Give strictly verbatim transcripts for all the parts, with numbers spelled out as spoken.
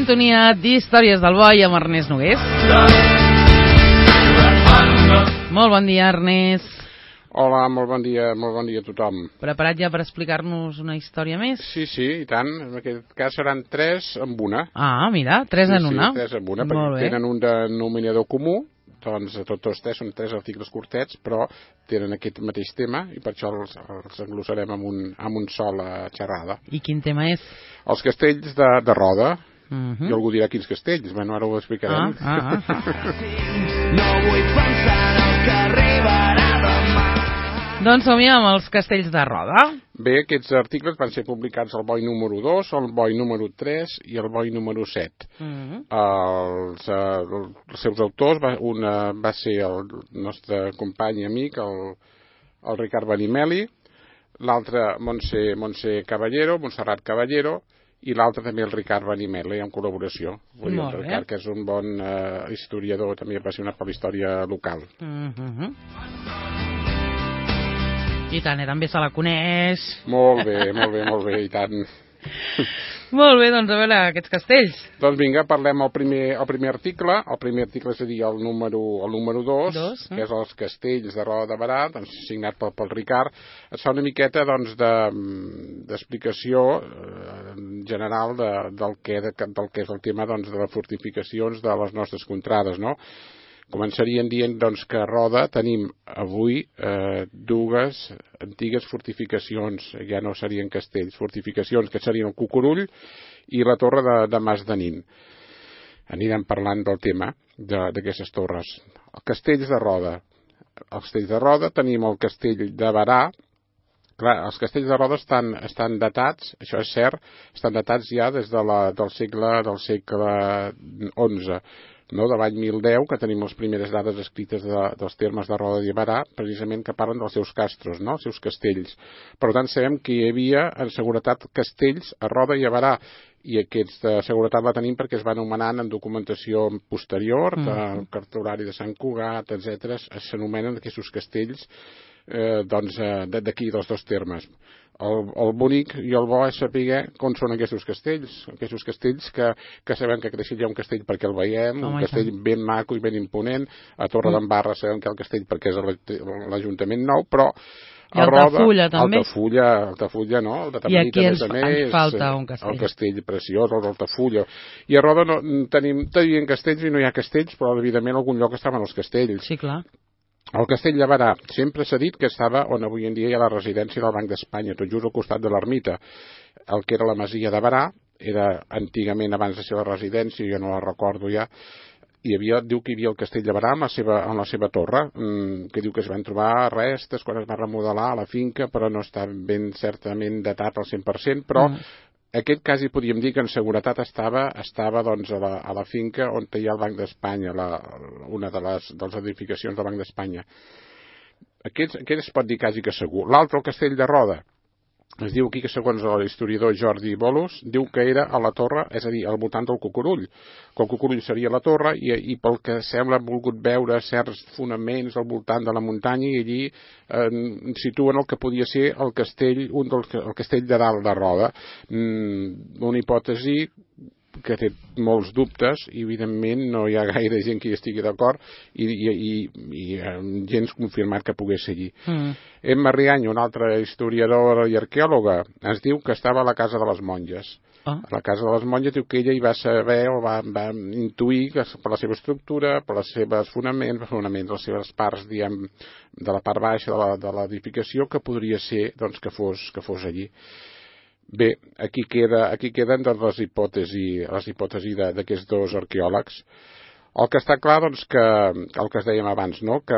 sintonia d'Històries del Boi amb Ernest Nogués. Molt bon dia, Ernest. Hola, molt bon dia, molt bon dia a tothom. Preparat ja per explicar-nos una història més? Sí, sí, i tant. En aquest cas seran tres en una. Ah, mira, tres sí, en una. Sí, tres en una, perquè tenen un denominador comú. Doncs tots tres són tres articles curtets, però tenen aquest mateix tema i per això els, els englosarem amb un, amb un sol xerrada. I quin tema és? Els castells de, de Roda. Uh-huh. I algú dirà quins castells, bueno, ara ho explicarem. Ah, ah, ah. No vull pensar en el que arribarà demà. Doncs som-hi amb els castells de Roda. Bé, aquests articles van ser publicats al Boi número dos, al Boi número tres i al Boi número set. Uh-huh. els, uh, els seus autors, va, una va ser el nostre company i amic, el, el Ricard Benimeli, l'altre Montse, Montse Caballero, Montserrat Caballero, i l'altre també el Ricard Benimeli, en col·laboració. Vull dir, el Ricard, que és un bon uh, historiador, també apassionat per la història local. Uh-huh. I tant, eh, també se la coneix. Molt bé, molt bé, molt bé, i tant. Molt bé, doncs a veure, aquests castells. Doncs vinga, parlem el primer, el primer article. El primer article seria el número, el número dos, dos eh? que és els castells de Roda de Barà, doncs, signat pel, pel Ricard. Es fa una miqueta doncs, de, d'explicació eh, general de, del, que, de, del que és el tema doncs, de les fortificacions de les nostres contrades, no? Començarien dient doncs, que a Roda tenim avui eh, dues antigues fortificacions, ja no serien castells, fortificacions que serien el Cucurull i la torre de, de Mas de Nin. Anirem parlant del tema d'aquestes torres. Els castells de Roda. Els castells de Roda tenim el castell de Barà. Clar, els castells de Roda estan, estan datats, això és cert, estan datats ja des de la, del segle del segle onze. No, de l'any mil deu, que tenim les primeres dades escrites de, dels termes de Roda i Barà, precisament que parlen dels seus castros, no? Els seus castells. Per tant, sabem que hi havia, en seguretat, castells a Roda i a Barà, i aquesta seguretat la tenim perquè es va anomenant en documentació posterior, de mm. cartolari de Sant Cugat, etcètera, s'anomenen aquests castells eh, doncs, d'aquí, dels dos termes. El, el bonic i el bo és saber com són aquests castells, aquests castells que, que sabem que a Creixell hi ha un castell perquè el veiem, Home, un castell ben maco i ben imponent, a Torre mm. d'Embarra sabem que hi ha el castell perquè és l'Ajuntament nou, però i a Roda, Altafulla també. Altafulla, Altafulla, no? El de I aquí ens, a més, ens falta un castell. El castell preciós, el d'Altafulla. I a Roda no, tenim, tenim castells i no hi ha castells, però evidentment en algun lloc estaven els castells. Sí, clar. El castell de Barà sempre s'ha dit que estava on avui en dia hi ha la residència del Banc d'Espanya, tot just al costat de l'ermita. El que era la masia de Barà, era antigament abans de ser la residència, jo no la recordo ja, hi havia, diu que hi havia el castell de Barà en la seva, en la seva torre, mmm, que diu que es van trobar restes quan es va remodelar a la finca, però no està ben certament datat al cent per cent, però mm. aquest quasi podríem dir que en seguretat estava, estava doncs, a, la, a la finca on hi ha el Banc d'Espanya, la, una de les, de les edificacions del Banc d'Espanya. Aquest, aquest es pot dir quasi que segur. L'altre, el castell de Roda, es diu aquí que segons l'historiador Jordi Bolos, diu que era a la torre, és a dir, al voltant del Cucurull, que el Cucurull seria la torre i, i pel que sembla han volgut veure certs fonaments al voltant de la muntanya i allí eh, situen el que podia ser el castell, un del, el castell de dalt de Roda. Mm, una hipòtesi que té molts dubtes i evidentment no hi ha gaire gent que hi estigui d'acord i, i, i, i gens confirmat que pogués ser allí. Mm. Emma Riany, una altra historiadora i arqueòloga, ens diu que estava a la casa de les monges. Ah. A la casa de les monges diu que ella hi va saber o va, va intuir que per la seva estructura, per les seves fonaments, fonaments les seves parts, diguem, de la part baixa de l'edificació, que podria ser doncs, que, fos, que fos allí. Bé, aquí, queda, aquí queden doncs, les hipòtesis, les hipòtesis d'aquests dos arqueòlegs. El que està clar, doncs, que el que es dèiem abans, no? Que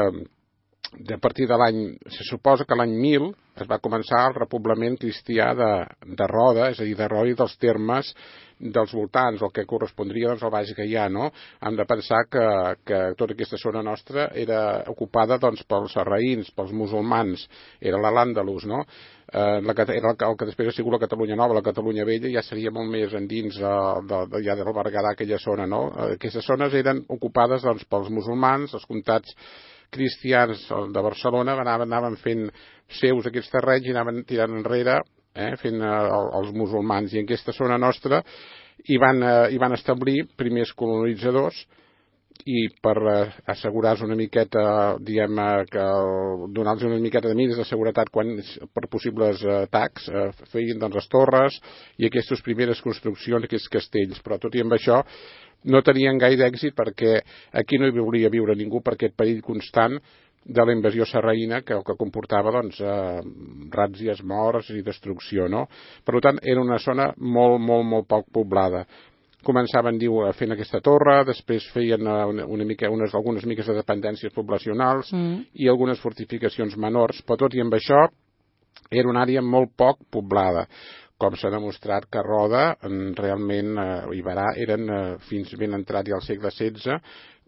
a partir de l'any, se suposa que l'any mil es va començar el repoblament cristià de, de Roda, és a dir, de Roda i dels termes dels voltants, el que correspondria doncs, al Baix Gaià, no? Hem de pensar que, que tota aquesta zona nostra era ocupada doncs, pels sarraïns, pels musulmans, era l'Al-Àndalus, no? Eh, la, era el, el que després ha sigut la Catalunya Nova, la Catalunya Vella ja seria molt més endins de, de, de, ja del Berguedà, aquella zona, no? Aquestes zones eren ocupades doncs, pels musulmans, els comtats cristians de Barcelona anaven, anaven fent seus aquests terrenys i anaven tirant enrere, eh, fent eh, els musulmans. I en aquesta zona nostra i van, eh, i van establir primers colonitzadors i per eh, assegurar-se una miqueta, diguem, eh, que donar-los una miqueta de mides de seguretat quan, per possibles eh, atacs, eh, feien doncs les torres i aquestes primeres construccions, aquests castells, però tot i amb això no tenien gaire èxit perquè aquí no hi volia viure ningú per aquest perill constant de la invasió sarraïna que el que comportava doncs, eh, ràtzies, morts i destrucció, no? Per tant, era una zona molt, molt, molt poc poblada. Començaven, diu, fent aquesta torre, després feien una, una mica, unes, algunes miques de dependències poblacionals mm. i algunes fortificacions menors, però tot i amb això era una àrea molt poc poblada. Com s'ha demostrat que Roda, realment, eh, i Berà, eren, eh, fins ben entrat ja al segle setze,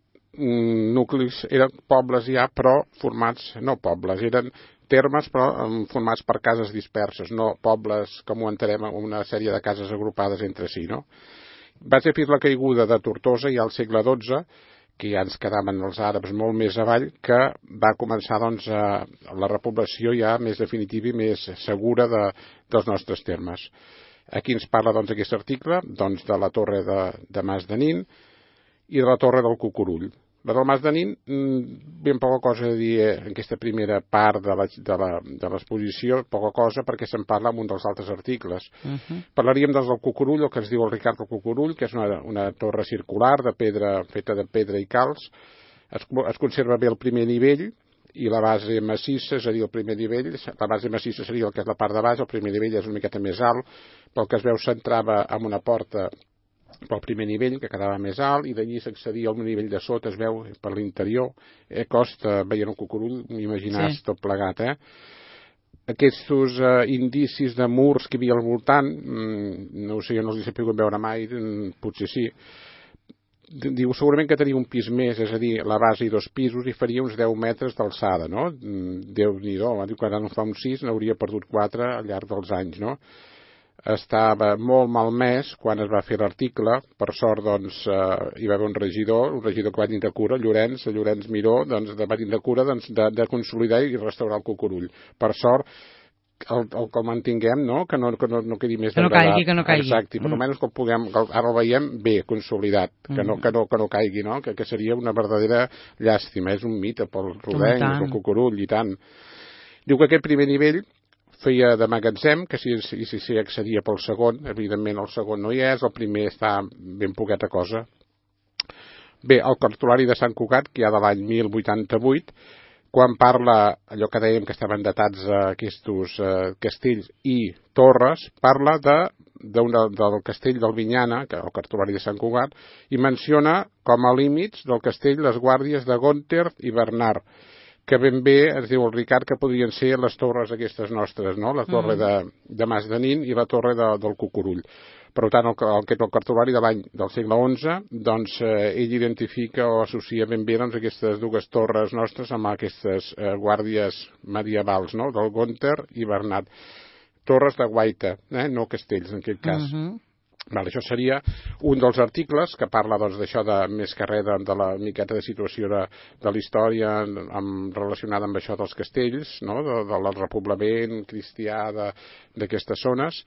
nuclis, eren pobles ja, però formats, no pobles, eren termes, però formats per cases disperses, no pobles, com ho entenem, una sèrie de cases agrupades entre si, no? Va ser fins la caiguda de Tortosa ja al segle dotze, que ja ens quedaven els àrabs molt més avall, que va començar doncs, a, la repoblació ja més definitiva i més segura de, dels nostres termes. Aquí ens parla doncs, aquest article doncs, de la torre de, de Mas de Nin i de la torre del Cucurull. La del Mas de Nin, ben poca cosa a dir en aquesta primera part de l'exposició, poca cosa perquè se'n parla en un dels altres articles. Uh -huh. Parlaríem dels del Cucurull, el que ens diu el Ricard del Cucurull, que és una, una torre circular de pedra, feta de pedra i calç. Es, es conserva bé el primer nivell i la base massissa, és a dir, el primer nivell, la base massissa seria el que és la part de baix, el primer nivell és una miqueta més alt, pel que es veu s'entrava amb una porta pel primer nivell, que quedava més alt, i d'allí s'accedia al nivell de sota, es veu per l'interior, eh, costa, veient el Cucurull, m'imaginàs sí. Tot plegat, eh? Aquests eh, indicis de murs que hi havia al voltant, mmm, no ho sé, jo no els he pogut veure mai, potser sí, diu segurament que tenia un pis més, és a dir, la base i dos pisos, i faria uns deu metres d'alçada, no? Déu-n'hi-do, diu que ara no fa uns sis, n'hauria perdut quatre al llarg dels anys, no? Estava molt malmès quan es va fer l'article, per sort doncs eh, hi va haver un regidor, un regidor que va tindre cura, Llorenç, Llorenç Miró, doncs va tindre cura doncs, de, de consolidar i restaurar el Cucurull. Per sort, el, el que el mantinguem, no? Que no, que no, no quedi més que no caigui, que no caigui. Exacte, i per almenys que el puguem, ara el veiem bé, consolidat, que no, que no, que no caigui, no? Que, que seria una verdadera llàstima, és un mite pel Rodenc, el Cucurull i tant. Diu que aquest primer nivell feia de magatzem, que si s'hi si, si accedia pel segon, evidentment el segon no hi és, el primer està ben poqueta cosa. Bé, el cartulari de Sant Cugat, que hi ha de l'any mil vuitanta-vuit, quan parla, allò que dèiem que estaven datats eh, aquests eh, castells i torres, parla de, de una, del castell d'Albinyana, que el cartulari de Sant Cugat, i menciona com a límits del castell les guàrdies de Gonter i Bernard, que ben bé, ens diu el Ricard, que podrien ser les torres aquestes nostres, no? La torre mm. de, de Mas de Nin i la torre de, del Cucurull. Per tant, el, el que és el cartulari de l'any del segle onze, doncs eh, ell identifica o associa ben bé doncs, aquestes dues torres nostres amb aquestes eh, guàrdies medievals, no? Del Gonter i Bernat. Torres de guaita, eh? No castells, en aquest cas. Mm-hmm. Vale, això seria un dels articles que parla doncs, d'això de més que res de, de la miqueta de situació de, de la història amb, relacionada amb això dels castells, no? de, del repoblament cristià d'aquestes zones.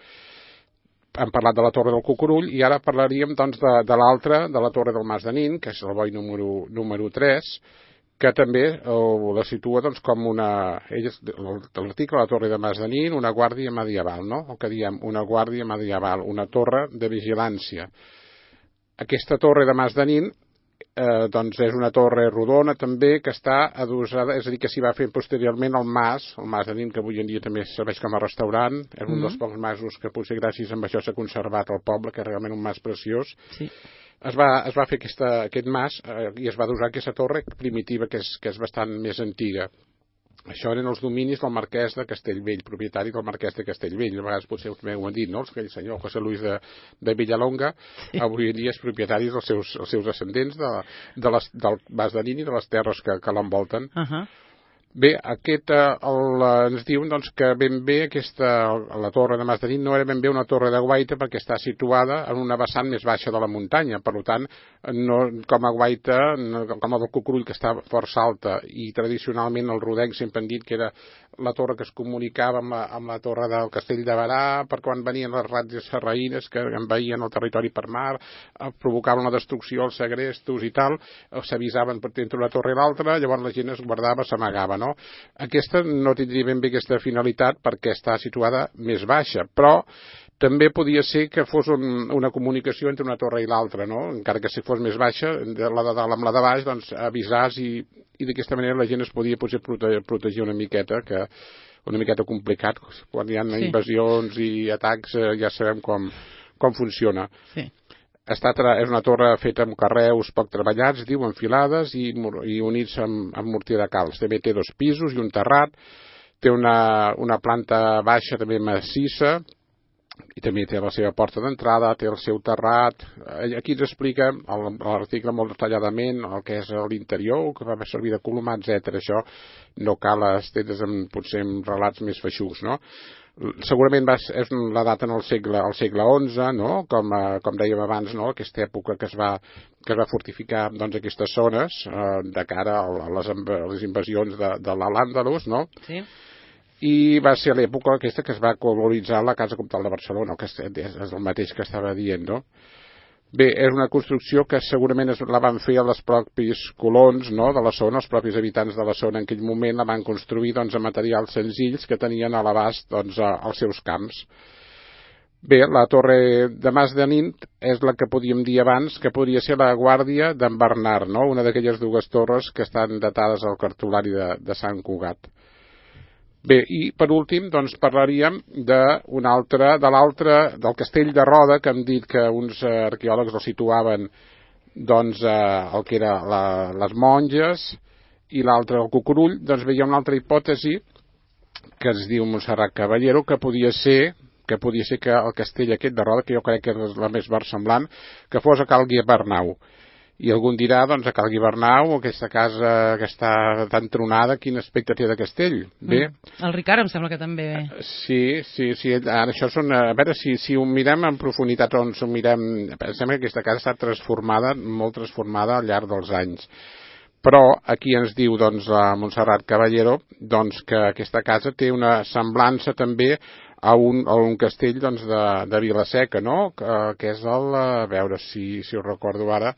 Hem parlat de la Torre del Cucurull i ara parlaríem doncs, de, de l'altra, de la Torre del Mas de Nin, que és el boi número, número tres, que també eh, la situa doncs, com una, l'article la Torre de Mas de Nin, una guàrdia medieval, no? El que diem, una guàrdia medieval, una torre de vigilància. Aquesta Torre de Mas de Nin eh, doncs és una torre rodona també que està adossada, és a dir, que s'hi va fer posteriorment el mas, el Mas de Nin, que avui en dia també serveix com a restaurant, és un mm. dels pocs masos que potser gràcies a això s'ha conservat al poble, que és realment un mas preciós. Sí. Es va, es va fer aquesta, aquest mas eh, i es va adossar aquesta torre primitiva que és, que és bastant més antiga. Això eren els dominis del marquès de Castellvell, propietari del marquès de Castellvell. A vegades potser també ho han dit, no? El senyor José Luis de, de Villalonga, avui en dia és propietari dels seus, els seus ascendents de, de les, del Mas de Nin i de les terres que, que l'envolten. Uh -huh. Bé, aquest eh, el, ens diuen doncs, que ben bé aquesta, la torre de Mas de Nit no era ben bé una torre de guaita perquè està situada en una vessant més baixa de la muntanya. Per tant, no, com a guaita, no, com a del Cucurull, que està força alta, i tradicionalment els rodencs sempre han dit que era la torre que es comunicava amb la, amb la torre del Castell de Barà, per quan venien les ratlles sarraïnes que envaïen el territori per mar, eh, provocaven la destrucció, els segrestos i tal, eh, s'avisaven per entre una torre i l'altra, llavors la gent es guardava, s'amagava, no? Aquesta no tindria ben bé aquesta finalitat perquè està situada més baixa, però també podia ser que fos un, una comunicació entre una torre i l'altra, no? Encara que si fos més baixa, la de dalt amb la de baix, doncs avisars i, i d'aquesta manera la gent es podia potser protegir, protegir una miqueta, que una miqueta complicat, quan hi ha sí. invasions i atacs eh, ja sabem com, com funciona. Sí. Està, és una torre feta amb carreus poc treballats, diu, enfilades i, i units amb, amb morter de calç. També té dos pisos i un terrat, té una, una planta baixa també massissa, i també té la seva porta d'entrada, té el seu terrat. Aquí ens explica l'article molt detalladament el que és l'interior, que va servir de colomar, etcètera. Això no cal estendre's en, potser en relats més feixucs, no? Segurament va, és la data en el segle, el segle onze, no? com, eh, com dèiem abans, no? Aquesta època que es va, que es va fortificar doncs, aquestes zones eh, de cara a les, a les invasions de, de l'Al-Àndalus, no? Sí. I va ser l'època aquesta que es va colonitzar la Casa Comtal de Barcelona, que és, és el mateix que estava dient, no? Bé, és una construcció que segurament es, la van fer els propis colons, no?, de la zona, els propis habitants de la zona en aquell moment la van construir doncs, amb materials senzills que tenien a l'abast doncs, als seus camps. Bé, la torre de Mas de Nit és la que podíem dir abans que podria ser la guàrdia d'en Bernat, no?, una d'aquelles dues torres que estan datades al cartolari de, de Sant Cugat. Bé, i per últim doncs parlaríem d'un altre, de l'altre, del Castell de Roda, que hem dit que uns arqueòlegs el situaven doncs eh, el que era la, les monges, i l'altre el Cucurull. Doncs veia una altra hipòtesi que es diu Montserrat Caballero, que podia ser que podia ser que el castell aquest de Roda, que jo crec que és la més versemblant, que fos a Cal Guibernau. I algú dirà, doncs, a Cal Guibernau, aquesta casa que està tan tronada, quin aspecte té de castell? Bé. Mm. El Ricard em sembla que també... Sí, sí, sí. Ara això són... A veure, si, si ho mirem en profunditat, on ho mirem... Em sembla que aquesta casa està transformada, molt transformada al llarg dels anys. Però aquí ens diu, doncs, la Montserrat Caballero, doncs, que aquesta casa té una semblança també a un, a un castell, doncs, de, de Vila-seca, no?, que, que és el... A veure si, si ho recordo ara...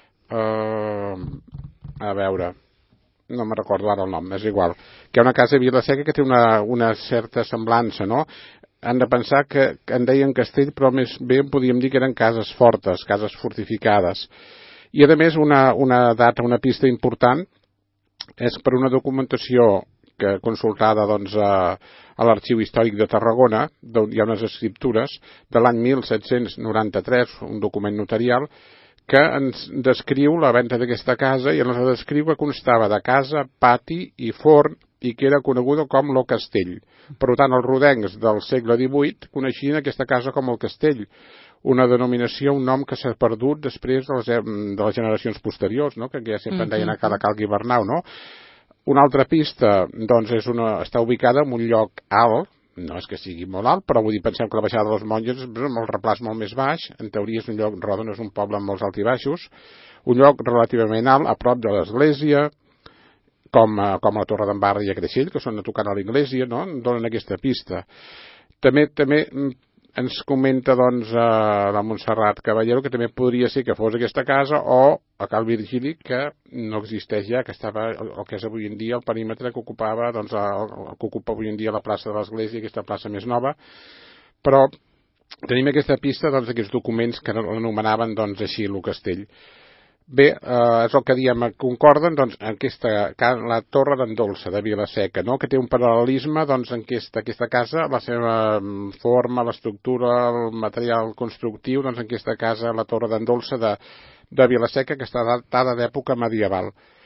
Uh, a veure, no me recordo ara el nom, és igual, que hi ha una casa a Vila-seca que té una, una certa semblança, no? Han de pensar que, que en deien castell, però més bé podíem dir que eren cases fortes, cases fortificades. I a més una, una data, una pista important és per una documentació que consultada doncs, a, a l'Arxiu Històric de Tarragona, d'on hi ha unes escriptures de l'any mil set-cents noranta-tres, un document notarial, que ens descriu la venda d'aquesta casa i ens descriu que constava de casa, pati i forn i que era coneguda com lo Castell. Per tant, els rodencs del segle divuit coneixien aquesta casa com el Castell, una denominació, un nom que s'ha perdut després de les, de les generacions posteriors, no?, que ja sempre en deien a cada Cal Guibernau, no? Una altra pista, doncs, és una, està ubicada en un lloc alt, no és que sigui molt alt, però vull dir, pensem que la baixada de les monges és amb el replàs molt més baix, en teoria és un lloc, Roda no és un poble amb molts alts i baixos, un lloc relativament alt, a prop de l'església, com, com la Torre d'en Barra i a Creixell, que són a tocar a l'església, no?, donen aquesta pista. També, també ens comenta, doncs, eh, la Montserrat Caballero, que també podria ser que fos aquesta casa, o a Cal Virgili, que no existeix ja, que estava el, el que és avui en dia el perímetre que ocupava, doncs, el, el que ocupa avui en dia la plaça de l'Església, aquesta plaça més nova, però tenim aquesta pista, doncs, d'aquests documents que anomenaven, doncs, així, el castell. Bé, eh, és el que diem, concorden, doncs, en aquesta, la Torre d'en Dolça, de Vila-seca, no?, que té un paral·lelisme, doncs, en aquesta, aquesta casa, la seva forma, l'estructura, el material constructiu, doncs, en aquesta casa, la Torre d'en Dolça de, de Vila-seca, que està datada d'època medieval.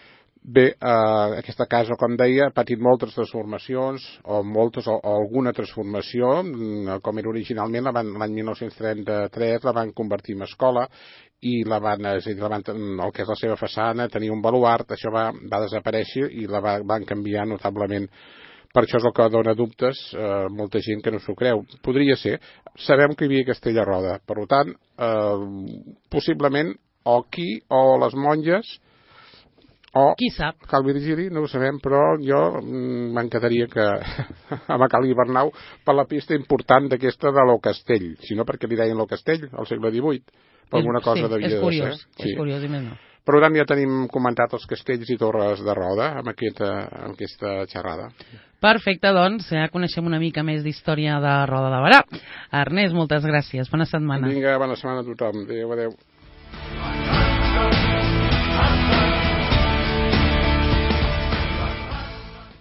Bé, eh, aquesta casa, com deia, ha patit moltes transformacions, o moltes, o, o alguna transformació, com era originalment, l'any mil nou-cents trenta-tres la van convertir en escola, i la van, és a dir, la van, el que és la seva façana tenia un baluart, això va, va desaparèixer i la va, van canviar notablement. Per això és el que dona dubtes, eh, molta gent que no s'ho creu. Podria ser. Sabem que hi havia Castella Roda, per tant, eh, possiblement, o aquí, o les monges, o qui sap? Cal Virgili, no ho sabem, però jo me'n quedaria que amb Cal Hivernau per la pista important d'aquesta de l'O Castell, si no perquè li deien l'O Castell al segle divuit, per alguna cosa sí, devia és curiós, de ser. és sí. curiós, i més no. Per tant, ja tenim comentat els castells i torres de Roda amb aquesta, amb aquesta xerrada. Perfecte, doncs, ja coneixem una mica més d'història de Roda de Berà. Ernest, moltes gràcies. Bona setmana. Vinga, bona setmana a tothom. Adéu, adéu.